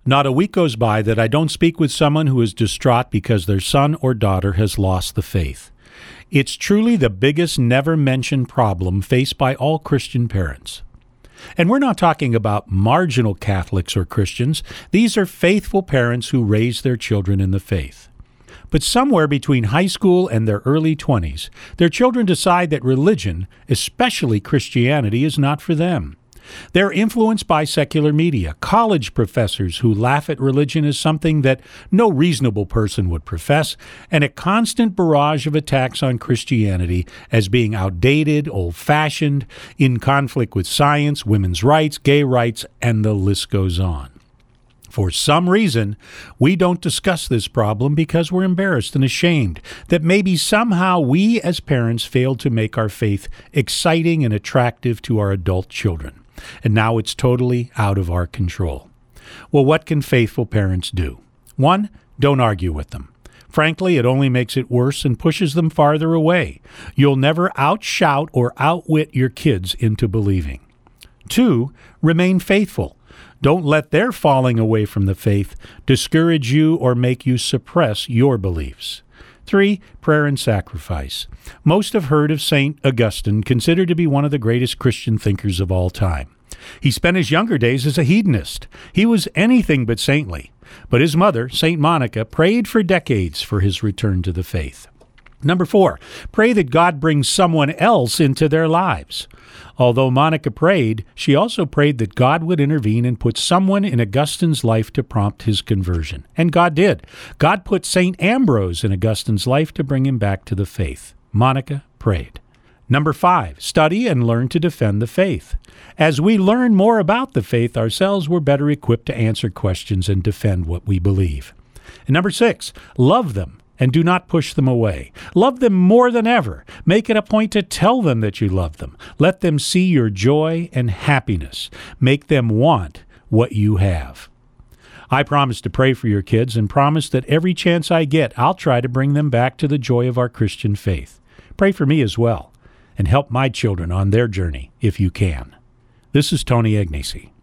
Not a week goes by that I don't speak with someone who is distraught because their son or daughter has lost the faith. It's truly the biggest never-mentioned problem faced by all Christian parents. And we're not talking about marginal Catholics or Christians. These are faithful parents who raise their children in the faith. But somewhere between high school and their early 20s, their children decide that religion, especially Christianity, is not for them. They're influenced by secular media, college professors who laugh at religion as something that no reasonable person would profess, and a constant barrage of attacks on Christianity as being outdated, old-fashioned, in conflict with science, women's rights, gay rights, and the list goes on. For some reason, we don't discuss this problem because we're embarrassed and ashamed that maybe somehow we as parents failed to make our faith exciting and attractive to our adult children. And now it's totally out of our control. Well, what can faithful parents do? 1, don't argue with them. Frankly, it only makes it worse and pushes them farther away. You'll never outshout or outwit your kids into believing. 2, remain faithful. Don't let their falling away from the faith discourage you or make you suppress your beliefs. 3, prayer and sacrifice. Most have heard of St. Augustine, considered to be one of the greatest Christian thinkers of all time. He spent his younger days as a hedonist. He was anything but saintly. But his mother, St. Monica, prayed for decades for his return to the faith. 4, pray that God brings someone else into their lives. Although Monica prayed, she also prayed that God would intervene and put someone in Augustine's life to prompt his conversion. And God did. God put St. Ambrose in Augustine's life to bring him back to the faith. Monica prayed. 5, study and learn to defend the faith. As we learn more about the faith ourselves, we're better equipped to answer questions and defend what we believe. And 6, love them. And do not push them away. Love them more than ever. Make it a point to tell them that you love them. Let them see your joy and happiness. Make them want what you have. I promise to pray for your kids and promise that every chance I get, I'll try to bring them back to the joy of our Christian faith. Pray for me as well, and help my children on their journey if you can. This is Tony Agnesi.